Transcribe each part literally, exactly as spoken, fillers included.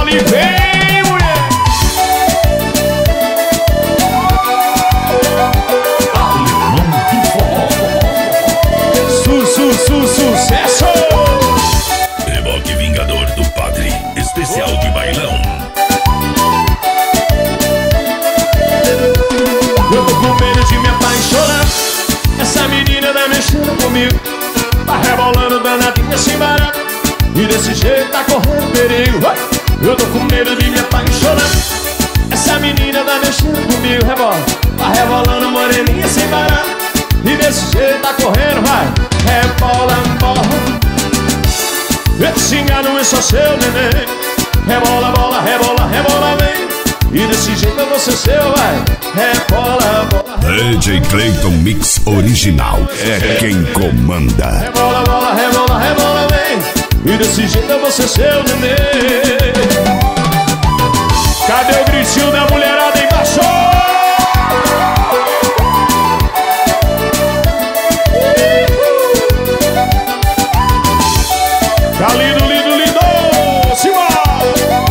Tony, vem, mulher. Alemão do forró. Su, su, su, sucesso. Reboque Vingador do Padre, especial de bailão. Eu tô com medo de me apaixonar. Essa menina tá mexendo comigo, tá rebolando danadinha sem barato, e desse jeito tá correndo perigo. Vai. Eu tô com medo de me apaixonar. Essa menina tá mexendo comigo, rebola, tá rebolando moreninha sem barato, e desse jeito tá correndo, vai. Rebola, bola. Esse engano é só seu neném. Rebola, bola, rebola, rebola, vem. E desse jeito eu vou ser seu, vai. Rebola, bola. D J Clayton Mix Original é quem comanda. Rebola, bola, rebola, rebola, vem. E desse jeito eu vou ser seu neném. Cadê o gritinho da mulherada embaixo? Tá lindo, lindo, lindo. Simbora!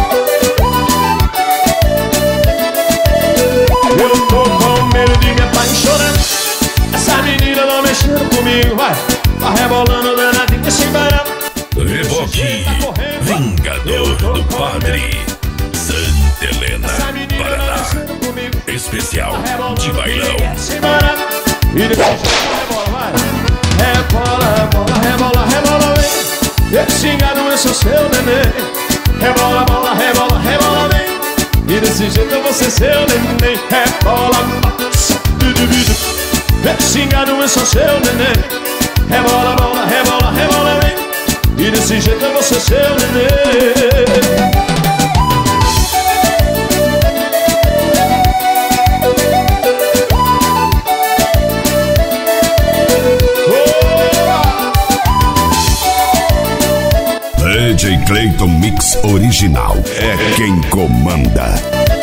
Eu tô com medo de me apaixonar. Essa menina não mexendo comigo, vai. Tá rebolando danadinha sem parar. Reboque Vingador do Padre, Santa Helena, Paraná, especial de bailão. E desse jeito rebola, vai. Rebola, bola, rebola, rebola, vem. Esse engano é só seu neném. Rebola, bola, rebola, rebola, vem. E desse jeito eu vou ser seu neném. Rebola, esse engano é só seu neném. Rebola, bola, rebola, rebola, vem. E desse jeito eu vou ser seu neném. D J Clayton Mix Original é quem comanda.